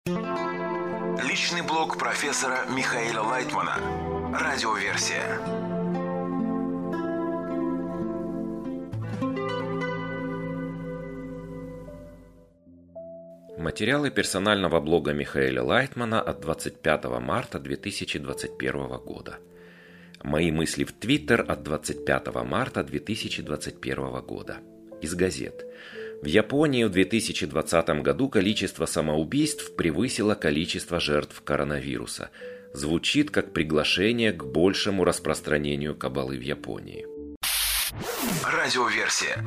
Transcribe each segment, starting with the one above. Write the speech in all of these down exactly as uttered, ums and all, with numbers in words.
Личный блог профессора Михаила Лайтмана. Радиоверсия. Материалы персонального блога Михаила Лайтмана от двадцать пятого марта две тысячи двадцать первого года. Мои мысли в Твиттер от двадцать пятого марта две тысячи двадцать первого года. Из газет. В Японии в две тысячи двадцатом году количество самоубийств превысило количество жертв коронавируса. Звучит как приглашение к большему распространению кабалы в Японии. Радиоверсия.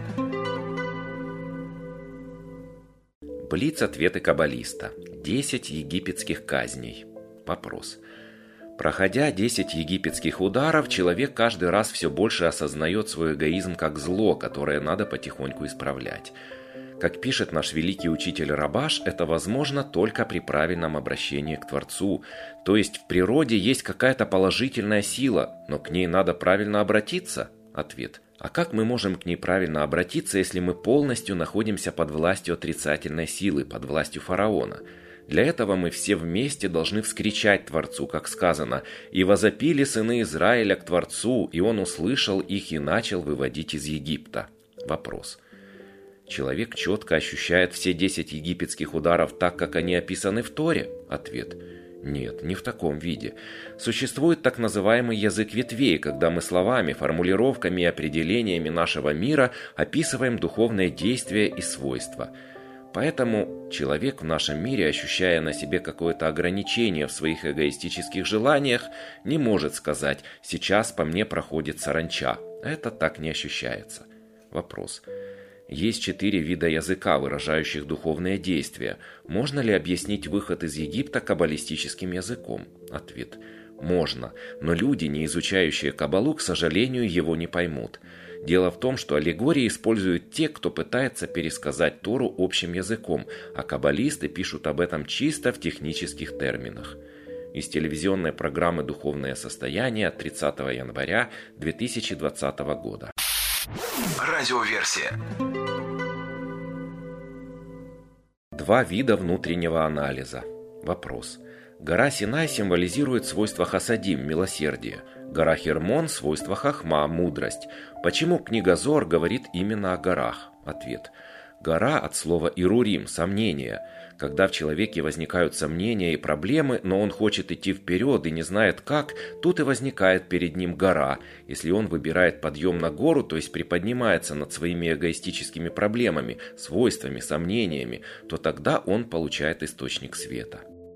Блиц-ответы каббалиста. десять египетских казней. Вопрос. Проходя десять египетских ударов, человек каждый раз все больше осознает свой эгоизм как зло, которое надо потихоньку исправлять. Как пишет наш великий учитель Рабаш, это возможно только при правильном обращении к Творцу. То есть в природе есть какая-то положительная сила, но к ней надо правильно обратиться? Ответ. А как мы можем к ней правильно обратиться, если мы полностью находимся под властью отрицательной силы, под властью фараона? Для этого мы все вместе должны вскричать Творцу, как сказано, «И возопили сыны Израиля к Творцу, и он услышал их и начал выводить из Египта». Вопрос. Человек четко ощущает все десять египетских ударов так, как они описаны в Торе? Ответ. Нет, не в таком виде. Существует так называемый язык ветвей, когда мы словами, формулировками и определениями нашего мира описываем духовные действия и свойства. Поэтому человек в нашем мире, ощущая на себе какое-то ограничение в своих эгоистических желаниях, не может сказать «сейчас по мне проходит саранча». Это так не ощущается. Вопрос. Есть четыре вида языка, выражающих духовные действия. Можно ли объяснить выход из Египта каббалистическим языком? Ответ. Можно, но люди, не изучающие каббалу, к сожалению, его не поймут. Дело в том, что аллегории используют те, кто пытается пересказать Тору общим языком, а каббалисты пишут об этом чисто в технических терминах. Из телевизионной программы «Духовное состояние» от тридцатого января две тысячи двадцатого года. Радиоверсия. Два вида внутреннего анализа. Вопрос. Гора Синай символизирует свойство хасадим, милосердие. Гора Хермон – свойство хахма, мудрость. Почему книга Зоар говорит именно о горах? Ответ. Гора от слова ирурим – сомнение. Когда в человеке возникают сомнения и проблемы, но он хочет идти вперед и не знает как, тут и возникает перед ним гора. Если он выбирает подъем на гору, то есть приподнимается над своими эгоистическими проблемами, свойствами, сомнениями, то тогда он получает источник света.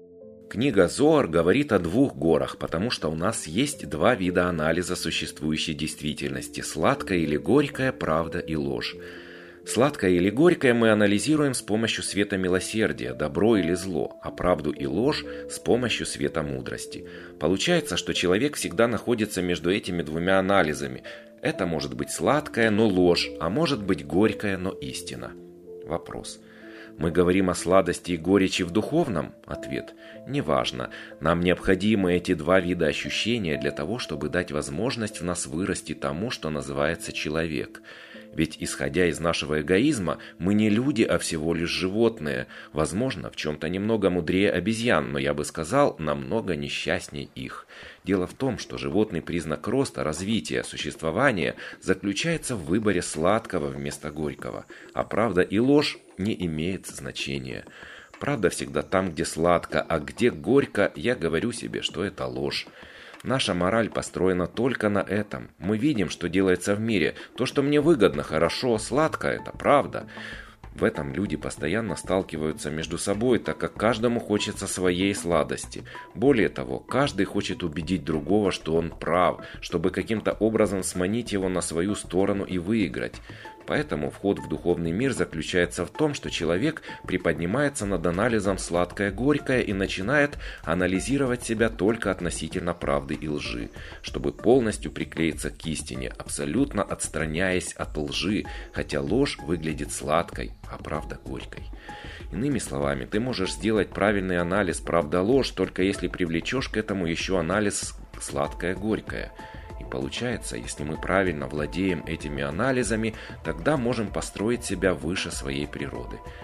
Книга Зоар говорит о двух горах, потому что у нас есть два вида анализа существующей действительности – сладкая или горькая, правда и ложь. Сладкое или горькое мы анализируем с помощью света милосердия, добро или зло, а правду и ложь с помощью света мудрости. Получается, что человек всегда находится между этими двумя анализами. Это может быть сладкое, но ложь, а может быть горькое, но истина. Вопрос. Мы говорим о сладости и горечи в духовном? Ответ. Неважно. Нам необходимы эти два вида ощущения для того, чтобы дать возможность в нас вырасти тому, что называется человек. Ведь, исходя из нашего эгоизма, мы не люди, а всего лишь животные. Возможно, в чем-то немного мудрее обезьян, но я бы сказал, намного несчастнее их. Дело в том, что животный признак роста, развития, существования заключается в выборе сладкого вместо горького. А правда и ложь не имеет значения. Правда всегда там, где сладко, а где горько, я говорю себе, что это ложь. Наша мораль построена только на этом. Мы видим, что делается в мире. То, что мне выгодно, хорошо, сладко – это правда. В этом люди постоянно сталкиваются между собой, так как каждому хочется своей сладости. Более того, каждый хочет убедить другого, что он прав, чтобы каким-то образом сманить его на свою сторону и выиграть. Поэтому вход в духовный мир заключается в том, что человек приподнимается над анализом сладкое-горькое и начинает анализировать себя только относительно правды и лжи, чтобы полностью приклеиться к истине, абсолютно отстраняясь от лжи, хотя ложь выглядит сладкой, а правда горькой. Иными словами, ты можешь сделать правильный анализ правда-ложь, только если привлечешь к этому еще анализ сладкое-горькое. И получается, если мы правильно владеем этими анализами, тогда можем построить себя выше своей природы.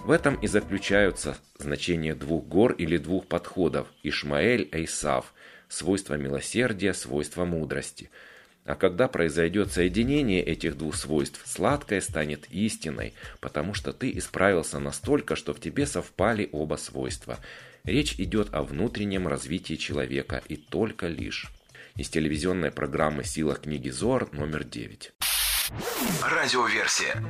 В этом и заключаются значения двух гор или двух подходов – Ишмаэль, Эйсав, свойство милосердия, свойство мудрости. А когда произойдет соединение этих двух свойств, сладкое станет истиной, потому что ты исправился настолько, что в тебе совпали оба свойства. Речь идет о внутреннем развитии человека и только лишь. Из телевизионной программы «Сила книги Зоар» номер девять. Радиоверсия.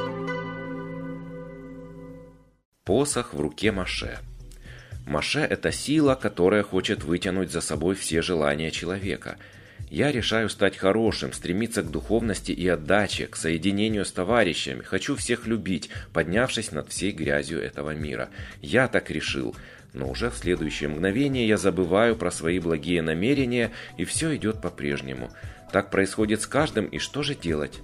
Посох в руке Моше. Моше – это сила, которая хочет вытянуть за собой все желания человека. Я решаю стать хорошим, стремиться к духовности и отдаче, к соединению с товарищами. Хочу всех любить, поднявшись над всей грязью этого мира. Я так решил. Но уже в следующее мгновение я забываю про свои благие намерения, и все идет по-прежнему. Так происходит с каждым, и что же делать?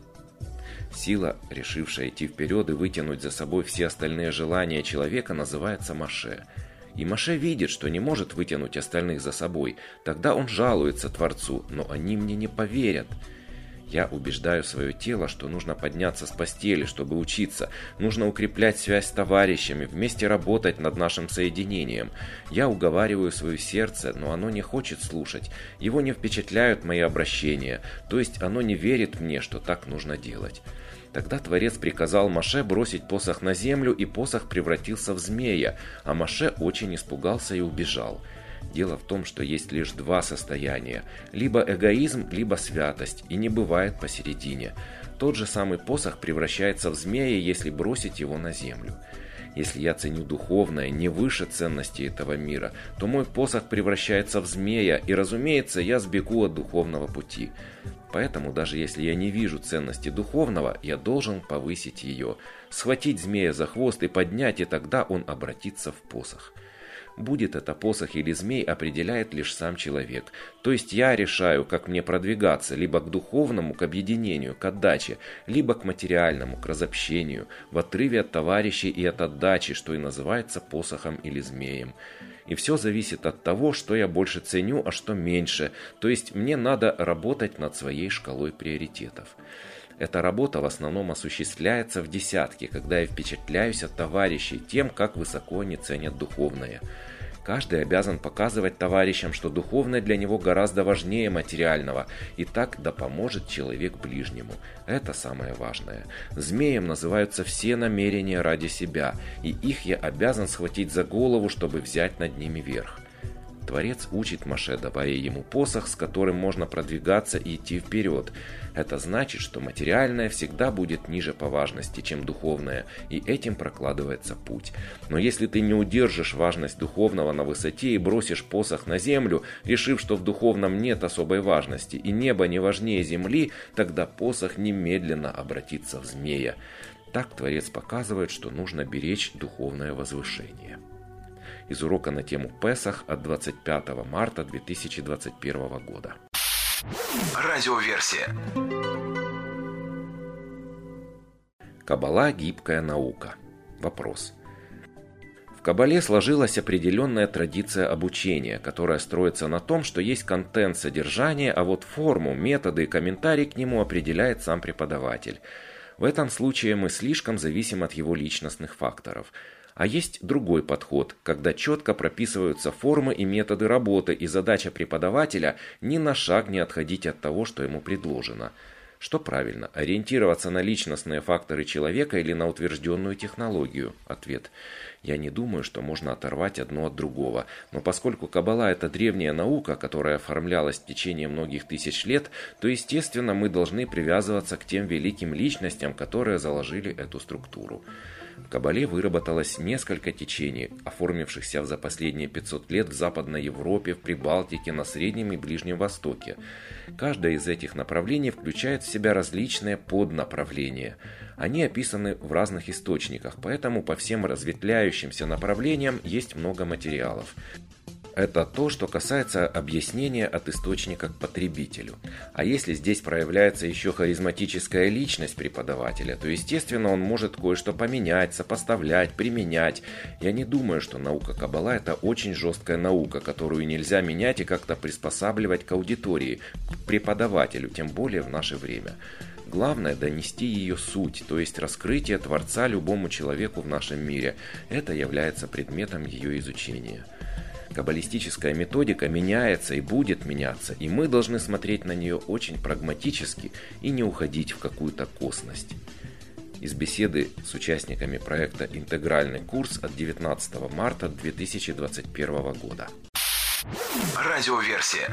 Сила, решившая идти вперед и вытянуть за собой все остальные желания человека, называется Моше. И Моше видит, что не может вытянуть остальных за собой. Тогда он жалуется Творцу, но они мне не поверят. Я убеждаю свое тело, что нужно подняться с постели, чтобы учиться. Нужно укреплять связь с товарищами, вместе работать над нашим соединением. Я уговариваю свое сердце, но оно не хочет слушать. Его не впечатляют мои обращения, то есть оно не верит мне, что так нужно делать. Тогда Творец приказал Моше бросить посох на землю, и посох превратился в змея, а Моше очень испугался и убежал. Дело в том, что есть лишь два состояния – либо эгоизм, либо святость, и не бывает посередине. Тот же самый посох превращается в змея, если бросить его на землю. Если я ценю духовное не выше ценности этого мира, то мой посох превращается в змея, и, разумеется, я сбегу от духовного пути. Поэтому, даже если я не вижу ценности духовного, я должен повысить ее, схватить змея за хвост и поднять, и тогда он обратится в посох. Будет это посох или змей, определяет лишь сам человек. То есть я решаю, как мне продвигаться, либо к духовному, к объединению, к отдаче, либо к материальному, к разобщению, в отрыве от товарищей и от отдачи, что и называется посохом или змеем. И все зависит от того, что я больше ценю, а что меньше. То есть мне надо работать над своей шкалой приоритетов. Эта работа в основном осуществляется в десятке, когда я впечатляюсь от товарищей тем, как высоко они ценят духовное. Каждый обязан показывать товарищам, что духовное для него гораздо важнее материального, и так да поможет человек ближнему. Это самое важное. Змеем называются все намерения ради себя, и их я обязан схватить за голову, чтобы взять над ними верх. Творец учит Моше, давая ему посох, с которым можно продвигаться и идти вперед. Это значит, что материальное всегда будет ниже по важности, чем духовное, и этим прокладывается путь. Но если ты не удержишь важность духовного на высоте и бросишь посох на землю, решив, что в духовном нет особой важности и небо не важнее земли, тогда посох немедленно обратится в змея. Так Творец показывает, что нужно беречь духовное возвышение. Из урока на тему Песах от двадцать пятого марта две тысячи двадцать первого года. Радиоверсия. Каббала – гибкая наука. Вопрос. В Каббале сложилась определенная традиция обучения, которая строится на том, что есть контент содержания, а вот форму, методы и комментарий к нему определяет сам преподаватель. В этом случае мы слишком зависим от его личностных факторов. А есть другой подход, когда четко прописываются формы и методы работы, и задача преподавателя ни на шаг не отходить от того, что ему предложено. Что правильно, ориентироваться на личностные факторы человека или на утвержденную технологию? Ответ. Я не думаю, что можно оторвать одно от другого, но поскольку Каббала – это древняя наука, которая оформлялась в течение многих тысяч лет, то, естественно, мы должны привязываться к тем великим личностям, которые заложили эту структуру. В Каббале выработалось несколько течений, оформившихся за последние пятьсот лет в Западной Европе, в Прибалтике, на Среднем и Ближнем Востоке. Каждое из этих направлений включает в себя различные поднаправления. Они описаны в разных источниках, поэтому по всем разветвляющимся направлениям есть много материалов. Это то, что касается объяснения от источника к потребителю. А если здесь проявляется еще харизматическая личность преподавателя, то, естественно, он может кое-что поменять, сопоставлять, применять. Я не думаю, что наука Каббала – это очень жесткая наука, которую нельзя менять и как-то приспосабливать к аудитории, к преподавателю, тем более в наше время. главное донести ее суть, то есть раскрытие Творца любому человеку в нашем мире. Это является предметом ее изучения. Каббалистическая методика меняется и будет меняться, и мы должны смотреть на нее очень прагматически и не уходить в какую-то косность. Из беседы с участниками проекта «Интегральный курс» от девятнадцатого марта две тысячи двадцать первого года. Радиоверсия.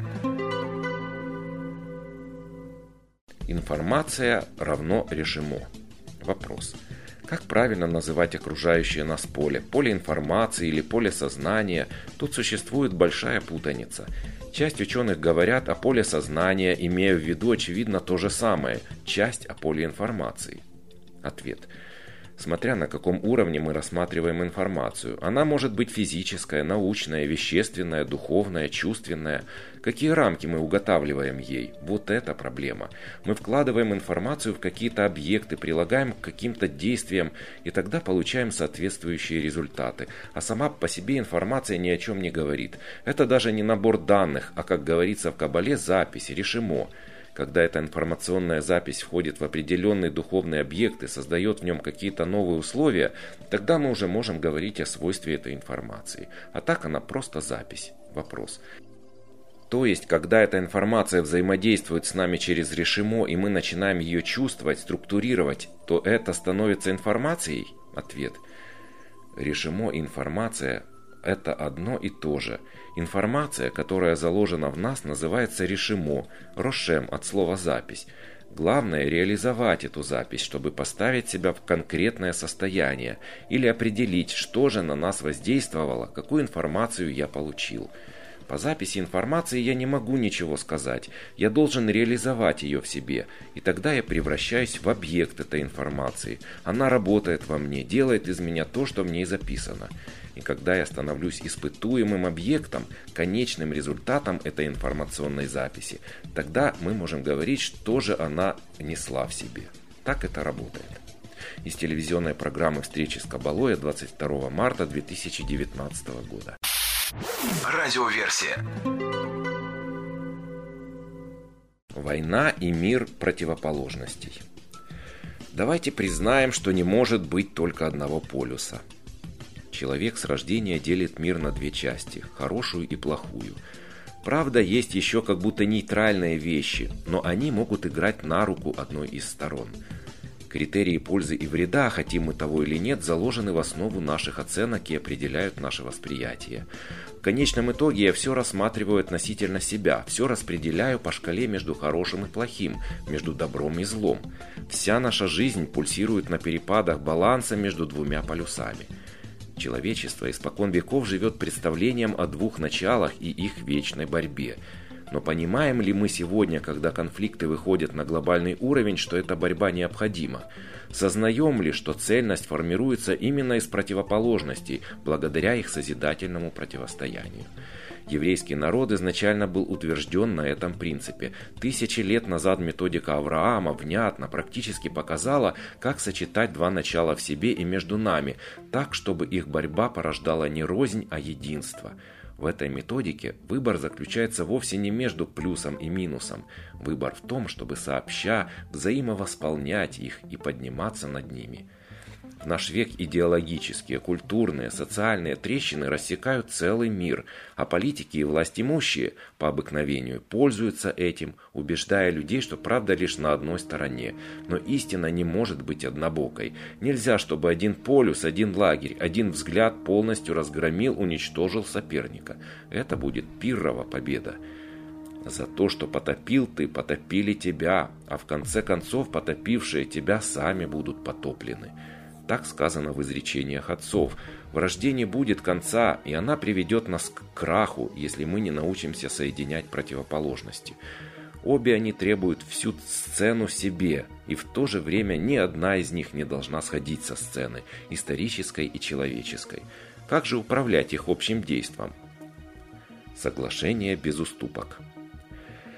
Информация равно режиму. Вопрос. Как правильно называть окружающее нас поле? Поле информации или поле сознания? Тут существует большая путаница. Часть ученых говорят о поле сознания, имея в виду, очевидно, то же самое. Часть о поле информации. Ответ. Смотря на каком уровне мы рассматриваем информацию. Она может быть физическая, научная, вещественная, духовная, чувственная. Какие рамки мы уготавливаем ей? Вот это проблема. Мы вкладываем информацию в какие-то объекты, прилагаем к каким-то действиям, и тогда получаем соответствующие результаты. А сама по себе информация ни о чем не говорит. Это даже не набор данных, а, как говорится в Кабале, запись, решимо. Когда эта информационная запись входит в определенный духовный объект и создает в нем какие-то новые условия, тогда мы уже можем говорить о свойстве этой информации. А так она просто запись. Вопрос. То есть, когда эта информация взаимодействует с нами через решимо, и мы начинаем ее чувствовать, структурировать, то это становится информацией? Ответ. Решимо и информация – это одно и то же. Информация, которая заложена в нас, называется решимо, рошем от слова «запись». Главное – реализовать эту запись, чтобы поставить себя в конкретное состояние или определить, что же на нас воздействовало, какую информацию я получил. По записи информации я не могу ничего сказать, я должен реализовать ее в себе, и тогда я превращаюсь в объект этой информации. Она работает во мне, делает из меня то, что в ней записано. И когда я становлюсь испытуемым объектом, конечным результатом этой информационной записи, тогда мы можем говорить, что же она несла в себе. Так это работает. Из телевизионной программы «Встречи с Кабалой» двадцать второго марта две тысячи девятнадцатого года. Радиоверсия. Война и мир противоположностей. Давайте признаем, что не может быть только одного полюса. Человек с рождения делит мир на две части – хорошую и плохую. Правда, есть еще как будто нейтральные вещи, но они могут играть на руку одной из сторон. Критерии пользы и вреда, хотим мы того или нет, заложены в основу наших оценок и определяют наше восприятие. В конечном итоге я все рассматриваю относительно себя, все распределяю по шкале между хорошим и плохим, между добром и злом. Вся наша жизнь пульсирует на перепадах баланса между двумя полюсами. Человечество испокон веков живет представлением о двух началах и их вечной борьбе. Но понимаем ли мы сегодня, когда конфликты выходят на глобальный уровень, что эта борьба необходима? Сознаем ли, что цельность формируется именно из противоположностей, благодаря их созидательному противостоянию? Еврейский народ изначально был утвержден на этом принципе. Тысячи лет назад методика Авраама внятно, практически показала, как сочетать два начала в себе и между нами, так, чтобы их борьба порождала не рознь, а единство. В этой методике выбор заключается вовсе не между плюсом и минусом. Выбор в том, чтобы сообща взаимовосполнять их и подниматься над ними. В наш век идеологические, культурные, социальные трещины рассекают целый мир, а политики и властимущие по обыкновению пользуются этим, убеждая людей, что правда лишь на одной стороне. Но истина не может быть однобокой. Нельзя, чтобы один полюс, один лагерь, один взгляд полностью разгромил, уничтожил соперника. Это будет пиррова победа. За то, что потопил ты, потопили тебя, а в конце концов потопившие тебя сами будут потоплены. Так сказано в изречениях отцов. Вражде не будет конца, и она приведет нас к краху, если мы не научимся соединять противоположности. Обе они требуют всю сцену себе, и в то же время ни одна из них не должна сходить со сцены, исторической и человеческой. Как же управлять их общим действом? Соглашение без уступок.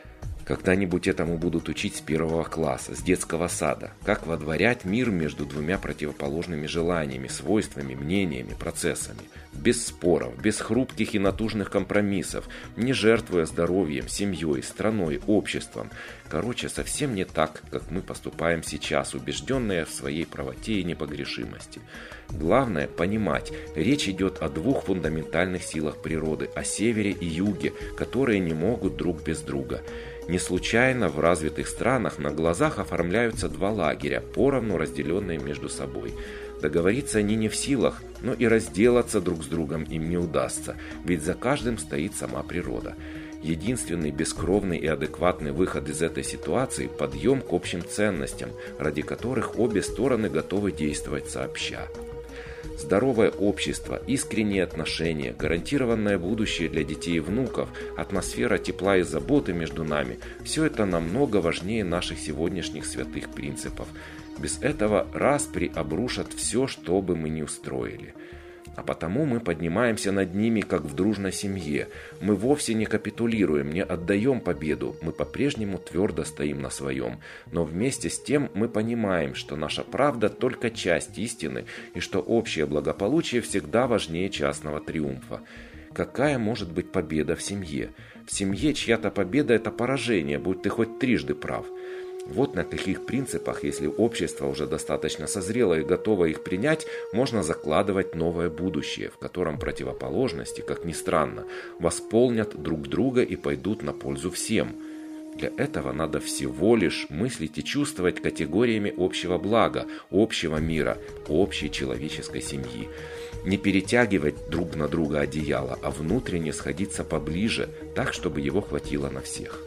Когда-нибудь этому будут учить с первого класса, с детского сада, как водворять мир между двумя противоположными желаниями, свойствами, мнениями, процессами. Без споров, без хрупких и натужных компромиссов, не жертвуя здоровьем, семьей, страной, обществом. Короче, совсем не так, как мы поступаем сейчас, убежденные в своей правоте и непогрешимости. Главное понимать, речь идет о двух фундаментальных силах природы, о севере и юге, которые не могут друг без друга. Не случайно в развитых странах на глазах оформляются два лагеря, поровну разделенные между собой. Договориться они не в силах, но и разделаться друг с другом им не удастся, ведь за каждым стоит сама природа. Единственный бескровный и адекватный выход из этой ситуации – подъем к общим ценностям, ради которых обе стороны готовы действовать сообща. Здоровое общество, искренние отношения, гарантированное будущее для детей и внуков, атмосфера тепла и заботы между нами – все это намного важнее наших сегодняшних святых принципов. Без этого распри обрушат все, что бы мы ни устроили. А потому мы поднимаемся над ними, как в дружной семье. Мы вовсе не капитулируем, не отдаем победу. Мы по-прежнему твердо стоим на своем. Но вместе с тем мы понимаем, что наша правда только часть истины, и что общее благополучие всегда важнее частного триумфа. Какая может быть победа в семье? В семье чья-то победа – это поражение, будь ты хоть трижды прав. Вот на каких принципах, если общество уже достаточно созрело и готово их принять, можно закладывать новое будущее, в котором противоположности, как ни странно, восполнят друг друга и пойдут на пользу всем. Для этого надо всего лишь мыслить и чувствовать категориями общего блага, общего мира, общей человеческой семьи. Не перетягивать друг на друга одеяло, а внутренне сходиться поближе, так, чтобы его хватило на всех.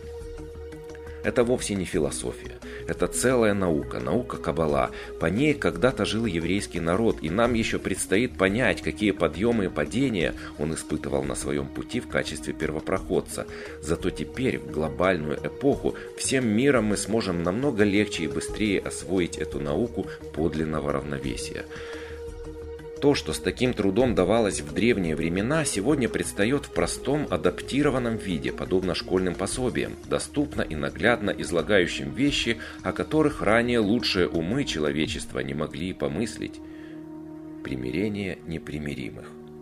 Это вовсе не философия. Это целая наука, наука Каббала. По ней когда-то жил еврейский народ, и нам еще предстоит понять, какие подъемы и падения он испытывал на своем пути в качестве первопроходца. Зато теперь, в глобальную эпоху, всем миром мы сможем намного легче и быстрее освоить эту науку подлинного равновесия. То, что с таким трудом давалось в древние времена, сегодня предстает в простом адаптированном виде, подобно школьным пособиям, доступно и наглядно излагающим вещи, о которых ранее лучшие умы человечества не могли и помыслить. Примирение непримиримых.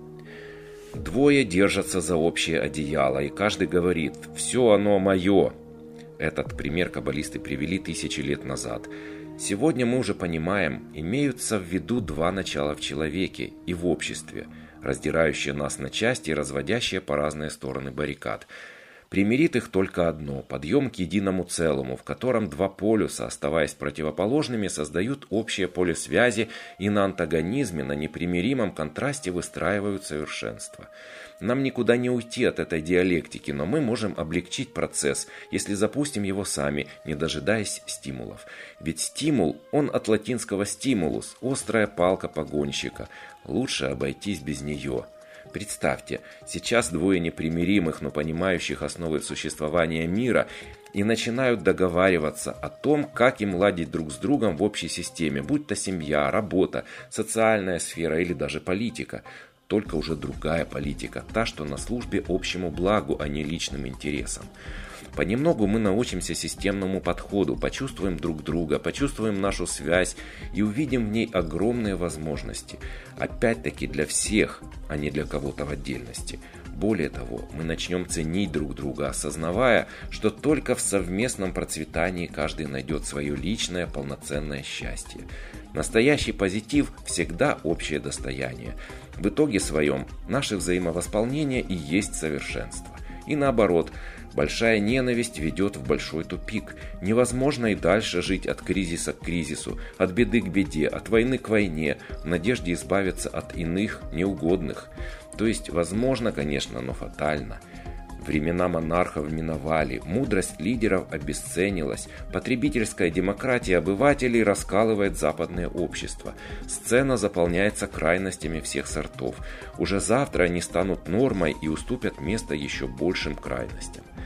Двое держатся за общее одеяло, и каждый говорит «все оно мое». Этот пример каббалисты привели тысячи лет назад. Сегодня мы уже понимаем, имеются в виду два начала в человеке и в обществе, раздирающие нас на части и разводящие по разные стороны баррикад. Примирит их только одно – подъем к единому целому, в котором два полюса, оставаясь противоположными, создают общее поле связи и на антагонизме, на непримиримом контрасте выстраивают совершенство. Нам никуда не уйти от этой диалектики, но мы можем облегчить процесс, если запустим его сами, не дожидаясь стимулов. Ведь стимул, он от латинского «stimulus» – острая палка погонщика. Лучше обойтись без нее. Представьте, сейчас двое непримиримых, но понимающих основы существования мира и начинают договариваться о том, как им ладить друг с другом в общей системе, будь то семья, работа, социальная сфера или даже политика. Только уже другая политика, та, что на службе общему благу, а не личным интересам. Понемногу мы научимся системному подходу, почувствуем друг друга, почувствуем нашу связь и увидим в ней огромные возможности. Опять-таки для всех, а не для кого-то в отдельности. Более того, мы начнем ценить друг друга, осознавая, что только в совместном процветании каждый найдет свое личное полноценное счастье. Настоящий позитив всегда общее достояние. В итоге своем наше взаимовосполнение и есть совершенство. И наоборот, большая ненависть ведет в большой тупик. Невозможно и дальше жить от кризиса к кризису, от беды к беде, от войны к войне, в надежде избавиться от иных, неугодных. То есть, возможно, конечно, но фатально. Времена монархов миновали, мудрость лидеров обесценилась, потребительская демократия обывателей раскалывает западное общество. Сцена заполняется крайностями всех сортов. Уже завтра они станут нормой и уступят место еще большим крайностям.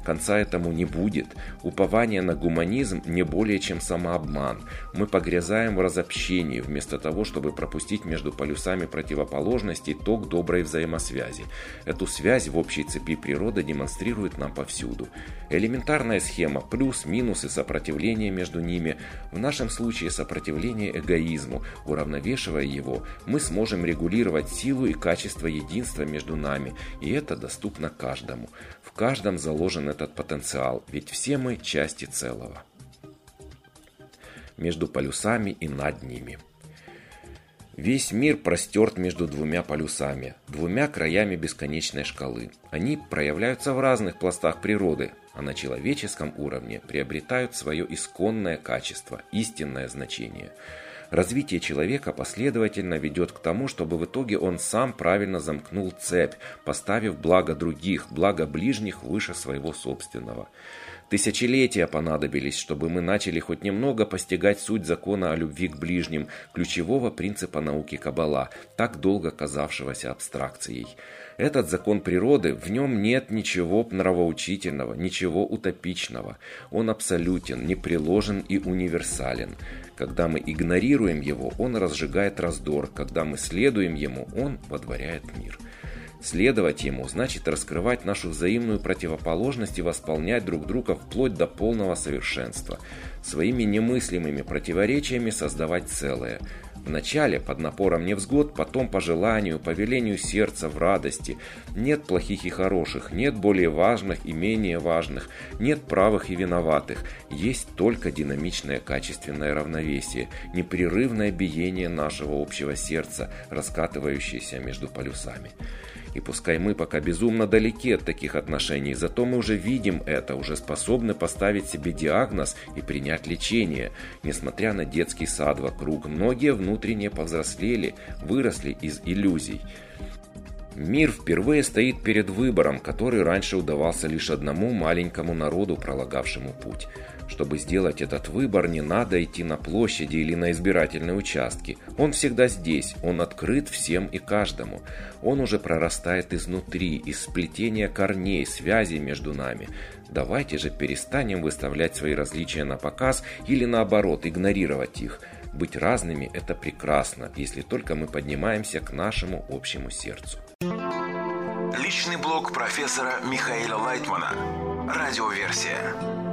Конца этому не будет. Упование на гуманизм не более чем самообман. Мы погрязаем в разобщении, вместо того, чтобы пропустить между полюсами противоположностей ток доброй взаимосвязи. Эту связь в общей цепи природа демонстрирует нам повсюду. Элементарная схема плюс, минус и сопротивление между ними. В нашем случае сопротивление эгоизму. Уравновешивая его, мы сможем регулировать силу и качество единства между нами, и это доступно каждому. В каждом заложен этот потенциал, ведь все мы части целого. Между полюсами и над ними. Весь мир простерт между двумя полюсами, двумя краями бесконечной шкалы. Они проявляются в разных пластах природы, а на человеческом уровне приобретают свое исконное качество, истинное значение. Развитие человека последовательно ведет к тому, чтобы в итоге он сам правильно замкнул цепь, поставив благо других, благо ближних выше своего собственного. Тысячелетия понадобились, чтобы мы начали хоть немного постигать суть закона о любви к ближним, ключевого принципа науки Каббала, так долго казавшегося абстракцией. Этот закон природы, в нем нет ничего нравоучительного, ничего утопичного. Он абсолютен, непреложен и универсален. Когда мы игнорируем его, он разжигает раздор. Когда мы следуем ему, он водворяет мир. Следовать ему значит раскрывать нашу взаимную противоположность и восполнять друг друга вплоть до полного совершенства. Своими немыслимыми противоречиями создавать целое. Вначале под напором невзгод, потом по желанию, по велению сердца, в радости. Нет плохих и хороших, нет более важных и менее важных, нет правых и виноватых. Есть только динамичное качественное равновесие, непрерывное биение нашего общего сердца, раскатывающееся между полюсами. И пускай мы пока безумно далеки от таких отношений, зато мы уже видим это, уже способны поставить себе диагноз и принять лечение. Несмотря на детский сад вокруг, многие внутренне повзрослели, выросли из иллюзий. Мир впервые стоит перед выбором, который раньше удавался лишь одному маленькому народу, пролагавшему путь. Чтобы сделать этот выбор, не надо идти на площади или на избирательные участки. Он всегда здесь, он открыт всем и каждому. Он уже прорастает изнутри, из сплетения корней, связей между нами. Давайте же перестанем выставлять свои различия на показ или наоборот игнорировать их. Быть разными – это прекрасно, если только мы поднимаемся к нашему общему сердцу. Личный блог профессора Михаила Лайтмана. Радиоверсия.